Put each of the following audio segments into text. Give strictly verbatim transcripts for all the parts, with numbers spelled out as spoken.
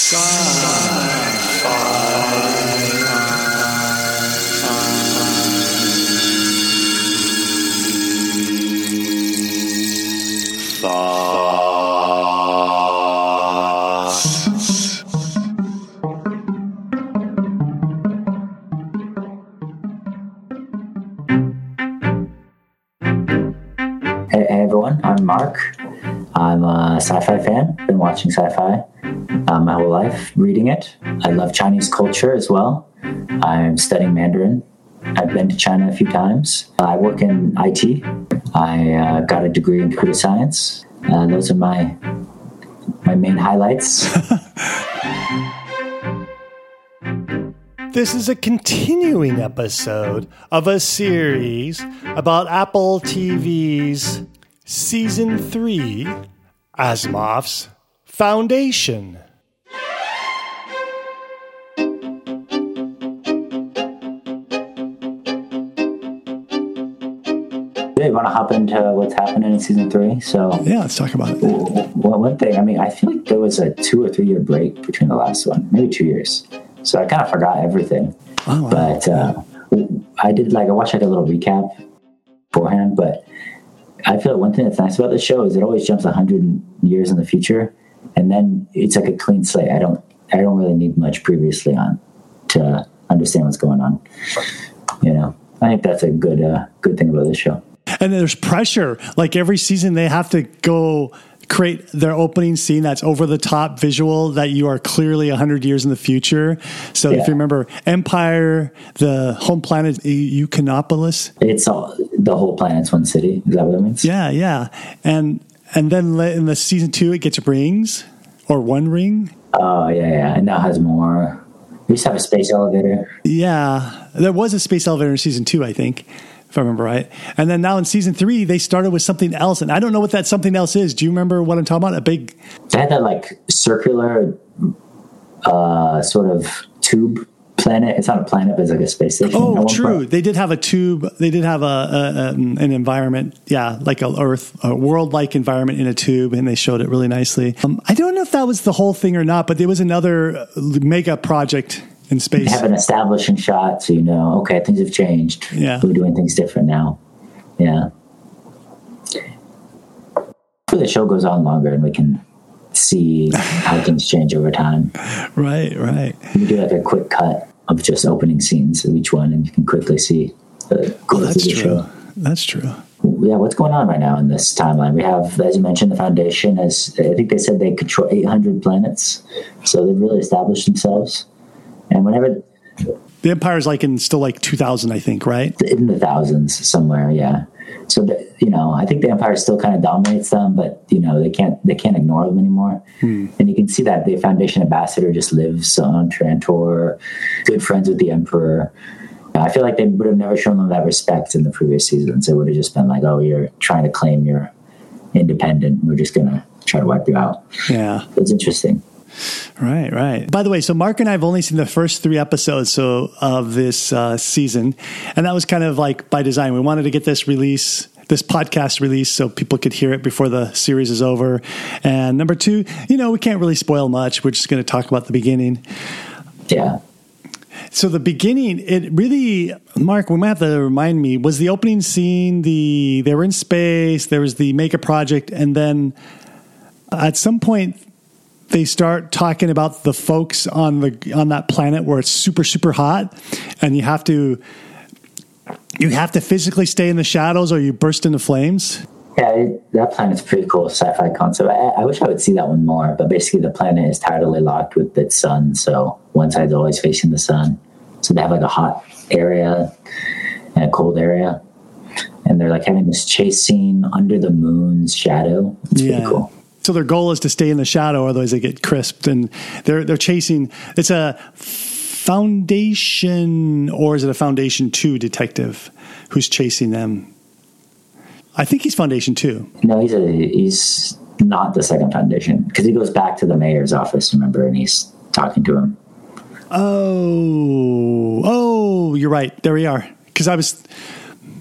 Hey, hey everyone, I'm Mark. I'm a sci-fi fan. Been watching sci-fi uh, my whole life, reading it. I love Chinese culture as well. I'm studying Mandarin. I've been to China a few times. I work in I T. I uh, got a degree in computer science. Uh, those are my my main highlights. This is a continuing episode of a series about Apple T V's Season three, Asimov's Foundation. You want to hop into what's happening in Season three? So yeah, let's talk about it. Well, one thing, I mean, I feel like there was a two or three year break between the last one, maybe two years. So I kind of forgot everything. Oh, wow. But uh, I did like, I watched like a little recap beforehand, but I feel like one thing that's nice about this show is it always jumps a hundred years in the future. And then it's like a clean slate. I don't, I don't really need much previously on to understand what's going on. You know, I think that's a good, uh, good thing about this show. And there's pressure. Like every season they have to go create their opening scene that's over the top visual that you are clearly one hundred years in the future. So yeah. If you remember Empire, the home planet Eucanopolis. It's all, the whole planet's one city. Is that what it means? Yeah, yeah. And and then in the season two, it gets rings or one ring. Oh, yeah, yeah. And now has more. We used to have a space elevator. Yeah. There was a space elevator in season two, I think, if I remember right. And then now in season three, they started with something else. And I don't know what that something else is. Do you remember what I'm talking about? A big... They had that like circular uh, sort of tube planet. It's not a planet, but it's like a space station. Oh, true. Part. They did have a tube. They did have a, a, a an environment. Yeah, like a Earth, a world-like environment in a tube. And they showed it really nicely. Um, I don't know if that was the whole thing or not, but there was another mega project in space. They have an establishing shot, so you know, okay, things have changed. Yeah. We're doing things different now. Yeah. Hopefully the show goes on longer and we can see how things change over time. Right, right. We do like a quick cut of just opening scenes of each one, and you can quickly see the growth oh, that's of the true. show. That's true. Yeah, what's going on right now in this timeline? We have, as you mentioned, the Foundation. As I think they said they control eight hundred planets, so they've really established themselves. And whenever the Empire is like in still like two thousand, I think, right? In the thousands somewhere, yeah. So the, you know, I think the Empire still kind of dominates them, but you know they can't they can't ignore them anymore. Hmm. And you can see that the Foundation ambassador just lives on Trantor, good friends with the Emperor. I feel like they would have never shown them that respect in the previous seasons. It would have just been like, oh, you're trying to claim you're independent. We're just gonna try to wipe you out. Yeah, it's interesting. Right, right. By the way, so Mark and I have only seen the first three episodes so of this uh, season, and that was kind of like by design. We wanted to get this release, this podcast release, so people could hear it before the series is over. And number two, you know, we can't really spoil much. We're just going to talk about the beginning. Yeah. So the beginning, it really, Mark, we might have to remind me, was the opening scene, the they were in space, there was the Mega Project, and then at some point they start talking about the folks on the on that planet where it's super, super hot, and you have to you have to physically stay in the shadows or you burst into flames. Yeah, it, that planet's pretty cool sci-fi concept. I, I wish I would see that one more, but basically the planet is tidally locked with its sun, so one side's always facing the sun. So they have like a hot area and a cold area, and they're like having this chase scene under the moon's shadow. It's yeah. pretty cool. So their goal is to stay in the shadow, otherwise they get crisped. And they're they're chasing. It's a Foundation, or is it a Foundation Two detective who's chasing them? I think he's Foundation Two. No, he's a he's not the second Foundation, because he goes back to the mayor's office, remember, and he's talking to him. Oh, oh, you're right. There we are. Because I was.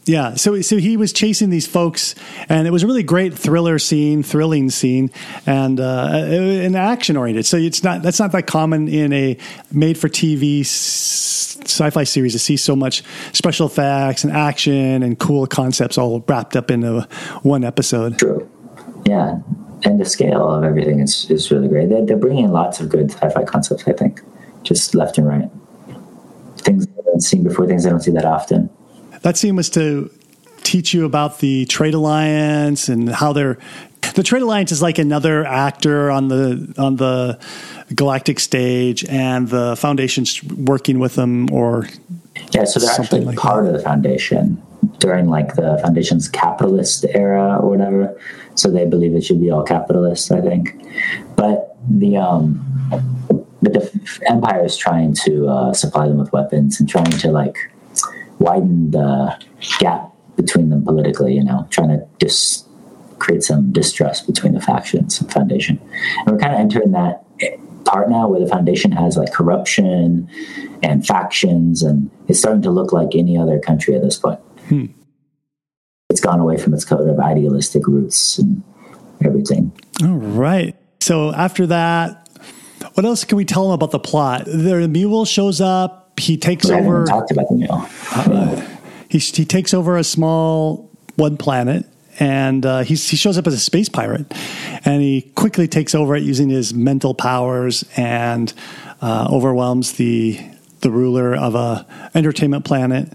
Yeah, so so he was chasing these folks, and it was a really great thriller scene, thrilling scene, and uh, and action oriented. So it's not that's not that common in a made for T V sci-fi series to see so much special effects and action and cool concepts all wrapped up into one episode. True. Yeah, and the scale of everything is is really great. They're, they're bringing in lots of good sci-fi concepts, I think, just left and right. Things I haven't seen before, things I don't see that often. That scene was to teach you about the Trade Alliance and how they're. The Trade Alliance is like another actor on the on the galactic stage, and the Foundation's working with them, or yeah. So they're actually like part that. of the Foundation during like the Foundation's capitalist era or whatever. So they believe it should be all capitalist, I think. But the um, but the Empire is trying to uh, supply them with weapons and trying to like. widen the gap between them politically, you know, trying to dis- create some distrust between the factions and Foundation. And we're kind of entering that part now where the Foundation has like corruption and factions, and it's starting to look like any other country at this point. Hmm. It's gone away from its kind of idealistic roots and everything. All right. So after that, what else can we tell them about the plot? The mule shows up. He takes we over. Talked about the mule. Uh, he he takes over a small one planet, and uh, he he shows up as a space pirate, and he quickly takes over it using his mental powers and uh, overwhelms the the ruler of a entertainment planet.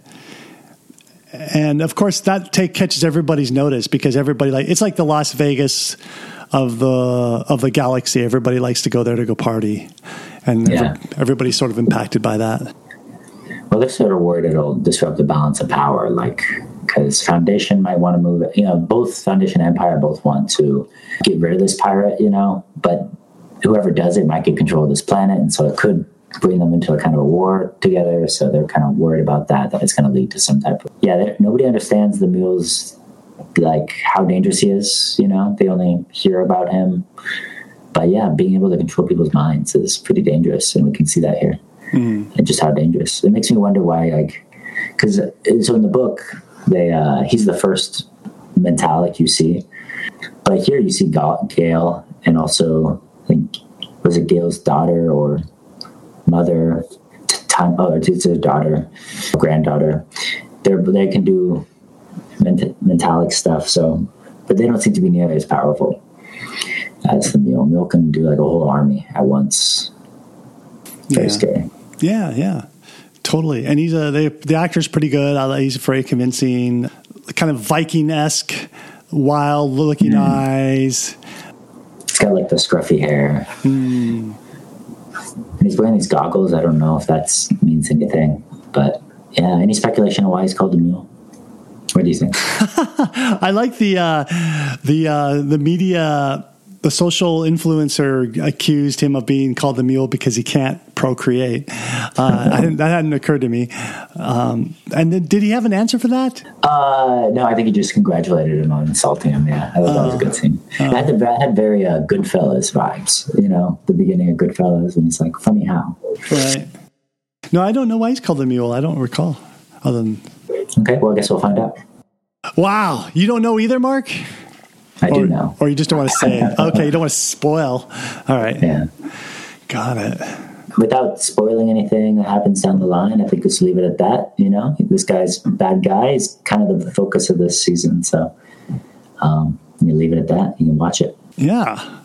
And of course, that take catches everybody's notice because everybody like it's like the Las Vegas of the of the galaxy. Everybody likes to go there to go party, and yeah. every, everybody's sort of impacted by that. Well, they're sort of worried it'll disrupt the balance of power, like, because Foundation might want to move it. You know, both Foundation and Empire both want to get rid of this pirate, you know, but whoever does it might get control of this planet, and so it could bring them into a kind of a war together, so they're kind of worried about that, that it's going to lead to some type of... Yeah, nobody understands the mule's, like, how dangerous he is, you know? They only hear about him. But yeah, being able to control people's minds is pretty dangerous, and we can see that here. Mm. And just how dangerous. It makes me wonder why, like, because so in the book, they uh, he's the first Mentalic you see, but here you see Gail, and also I think was it Gail's daughter or mother? Time, oh, it's his daughter, granddaughter. They they can do ment- Mentalic stuff, so but they don't seem to be nearly as powerful as the mule. Mule can do like a whole army at once. Very yeah. scary. Yeah, yeah, totally. And he's a they, the actor's pretty good. He's very convincing, kind of Viking-esque, wild-looking mm. eyes. He's got like the scruffy hair, mm. and he's wearing these goggles. I don't know if that means anything, but yeah. Any speculation on why he's called the mule? What do you think? I like the uh, the uh, the media. The social influencer accused him of being called the mule because he can't procreate. Uh, I didn't, that hadn't occurred to me. Um, and then, did he have an answer for that? Uh, no, I think he just congratulated him on insulting him. Yeah, I thought uh, that was a good scene. Uh, I had, the, I had very uh, Goodfellas vibes, you know, the beginning of Goodfellas, and he's like, funny how. Right. No, I don't know why he's called the mule. I don't recall. Other than... Okay, well, I guess we'll find out. Wow. You don't know either, Mark? I or, do know. Or you just don't want to say it. Okay, you don't want to spoil. All right. Yeah. Got it. Without spoiling anything that happens down the line, I think just leave it at that. You know, this guy's a bad guy. He's kind of the focus of this season. So um, you leave it at that. You can watch it. Yeah.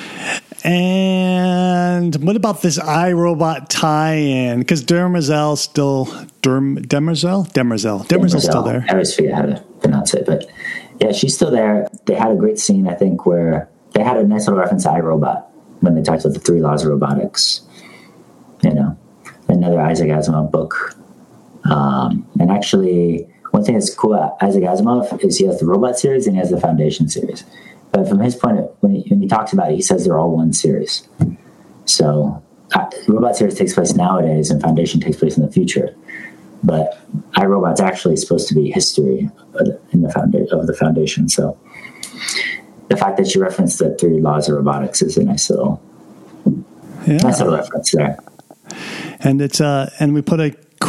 And what about this iRobot tie-in? Because Demerzel still... Derm, Demerzel? Demerzel. Demerzel's still there. I always forget how to pronounce it, but... Yeah, she's still there. They had a great scene, I think, where they had a nice little reference to iRobot when they talked about the three laws of robotics. You know, another Isaac Asimov book. Um, and actually, one thing that's cool about Isaac Asimov is he has the Robot series and he has the Foundation series. But from his point, of, when, he, when he talks about it, he says they're all one series. So uh, the Robot series takes place nowadays and Foundation takes place in the future. But iRobot's actually supposed to be history in the founda- of the Foundation. So the fact that you referenced the three laws of robotics is a nice little, yeah. nice little reference there. And it's uh, and we put a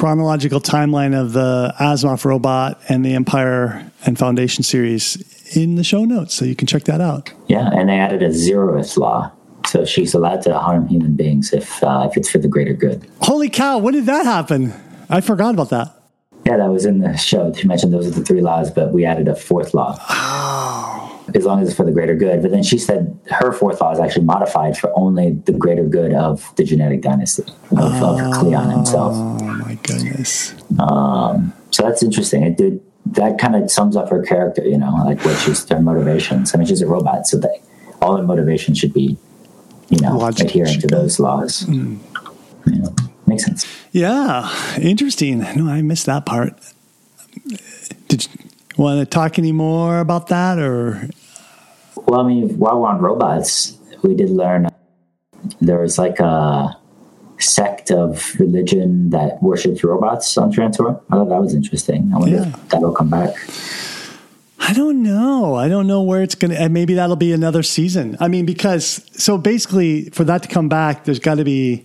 chronological timeline of the Asimov robot and the Empire and Foundation series in the show notes, so you can check that out. Yeah, and they added a zeroth law. So she's allowed to harm human beings if uh, if it's for the greater good. Holy cow, when did that happen? I forgot about that. Yeah, that was in the show. She mentioned those are the three laws, but we added a fourth law. Oh. As long as it's for the greater good. But then she said her fourth law is actually modified for only the greater good of the genetic dynasty, of, oh, of Cleon himself. Oh, my goodness. Um, so that's interesting. It did, that kind of sums up her character, you know, like what she's, her motivations. I mean, she's a robot, so they, all her motivations should be, you know, Logic. adhering to those laws. Mm. You know, makes sense. Yeah, interesting. No, I missed that part. Did you want to talk any more about that, or? Well, I mean, while we're on robots, we did learn there was like a sect of religion that worships robots on Trantor. I thought that was interesting. I wonder yeah. if that'll come back. I don't know. I don't know where it's going to, and maybe that'll be another season. I mean, because, so basically for that to come back, there's got to be,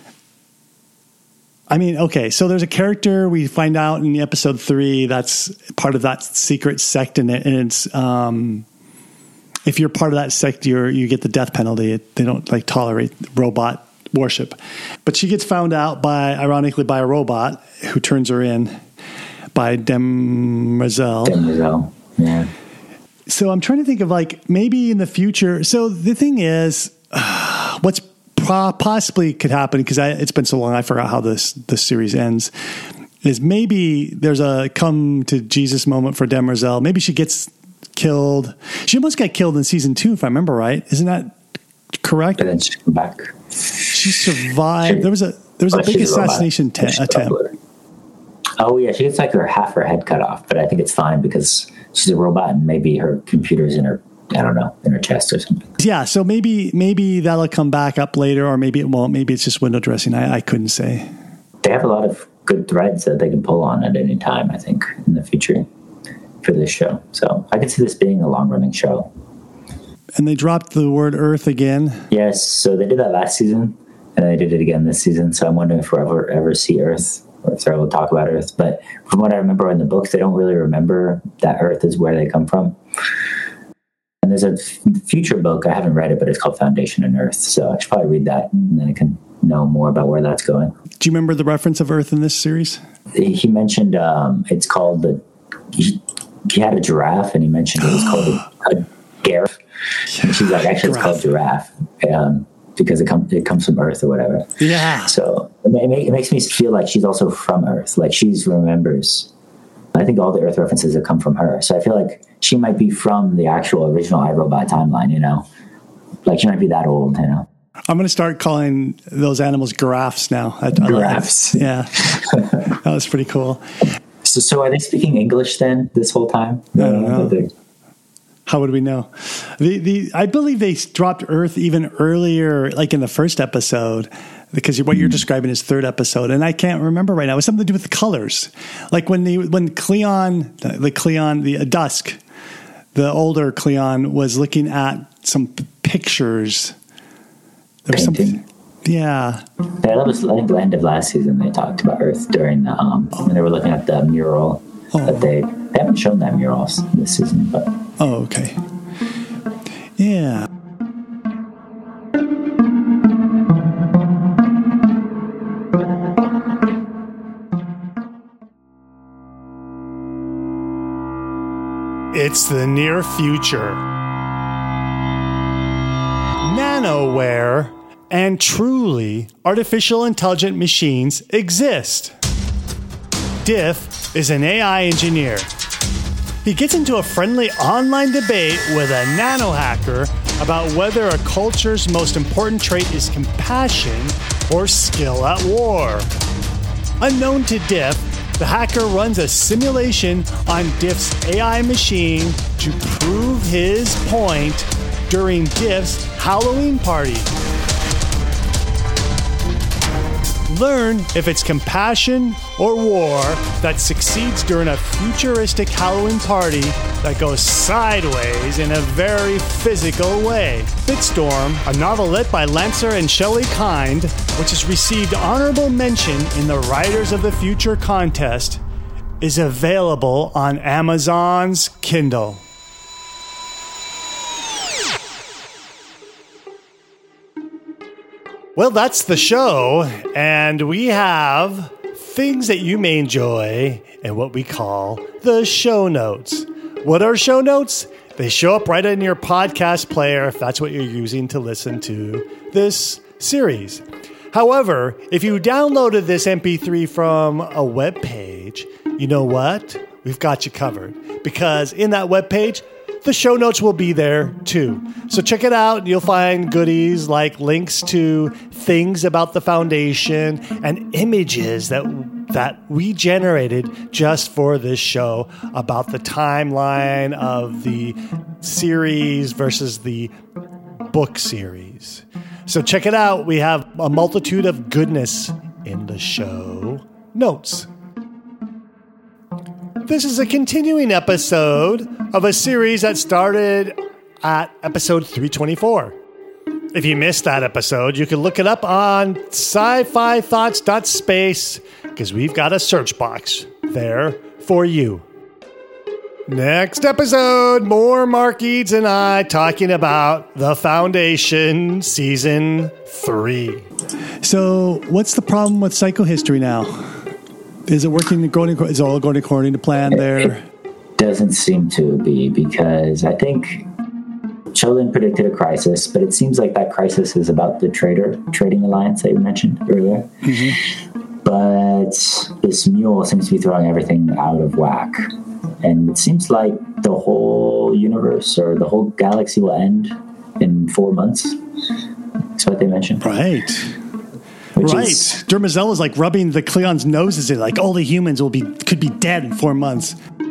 I mean, okay, so there's a character we find out in the episode three that's part of that secret sect, and, it, and it's, um, if you're part of that sect, you're, you get the death penalty. It, they don't like tolerate robot worship. But she gets found out by, ironically, by a robot who turns her in, by Demerzel. Demerzel, yeah. So I'm trying to think of like maybe in the future. So the thing is, uh, what's pro- possibly could happen, because it's been so long, I forgot how this this series ends, is maybe there's a come to Jesus moment for Demerzel. Maybe she gets killed. She almost got killed in season two, if I remember right. Isn't that correct? And then she came back. She survived. She, there was a there was a big assassination te- attempt. Oh yeah, she gets like her half her head cut off, but I think it's fine because she's a robot and maybe her computer's in her, I don't know, in her chest or something. Yeah, so maybe maybe that'll come back up later, or maybe it won't. Maybe it's just window dressing. I, I couldn't say. They have a lot of good threads that they can pull on at any time, I think, in the future for this show. So I could see this being a long-running show. And they dropped the word Earth again. Yes, so they did that last season, and they did it again this season. So I'm wondering if we'll ever, ever see Earth, or if they'll talk about Earth. But from what I remember in the books, they don't really remember that Earth is where they come from. And there's a f- future book, I haven't read it, but it's called Foundation and Earth. So I should probably read that, and then I can know more about where that's going. Do you remember the reference of Earth in this series? He mentioned um, it's called the... He, he had a giraffe, and he mentioned it was called a, a giraffe. And she's like, actually, it's called giraffe um, because it, com- it comes from Earth or whatever. Yeah. So it, ma- it makes me feel like she's also from Earth. Like she's remembers. I think all the Earth references have come from her. So I feel like she might be from the actual original iRobot timeline, you know? Like she might be that old, you know? I'm going to start calling those animals giraffes now. I, Giraffes. I like yeah. That was pretty cool. So, so are they speaking English then this whole time? I don't know. How would we know? The the I believe they dropped Earth even earlier, like in the first episode, because what you're describing is third episode, and I can't remember right now. It was something to do with the colors, like when the when Cleon, the, the Cleon, the uh, Dusk, the older Cleon was looking at some pictures. There was something. Yeah. Yeah, that was, I think, the end of last season. They talked about Earth during the, um, when they were looking at the mural. Oh. But they, they haven't shown that mural this season. But oh, okay. Yeah. It's the near future. Nanoware and truly artificial intelligent machines exist. Diff is an A I engineer. He gets into a friendly online debate with a nano hacker about whether a culture's most important trait is compassion or skill at war. Unknown to Diff, the hacker runs a simulation on Diff's A I machine to prove his point during Diff's Halloween party. Learn if it's compassion or war that succeeds during a futuristic Halloween party that goes sideways in a very physical way. Bitstorm, a novelette by Lancer and Shelley Kind, which has received honorable mention in the Writers of the Future contest, is available on Amazon's Kindle. Well, that's the show, and we have things that you may enjoy and what we call the show notes. What are show notes? They show up right in your podcast player if that's what you're using to listen to this series. However, if you downloaded this M P three from a web page, you know what? We've got you covered, because in that web page, the show notes will be there too. So check it out. You'll find goodies like links to things about the Foundation and images that that we generated just for this show about the timeline of the series versus the book series. So check it out. We have a multitude of goodness in the show notes. This is a continuing episode of a series that started at episode three twenty-four. If you missed that episode, you can look it up on sci-fi thoughts dot space, because we've got a search box there for you. Next episode, more Mark Eads and I talking about The Foundation Season three. So what's the problem with Psychohistory now? Is it working? Going? Is it all going according to plan there? It doesn't seem to be, because I think Sheldon predicted a crisis, but it seems like that crisis is about the trader trading alliance that you mentioned earlier. Mm-hmm. But this mule seems to be throwing everything out of whack. And it seems like the whole universe or the whole galaxy will end in four months. That's what they mentioned. Right. Which right. Is, Dermazel is like rubbing the Cleon's noses in, like all the humans will be could be dead in four months.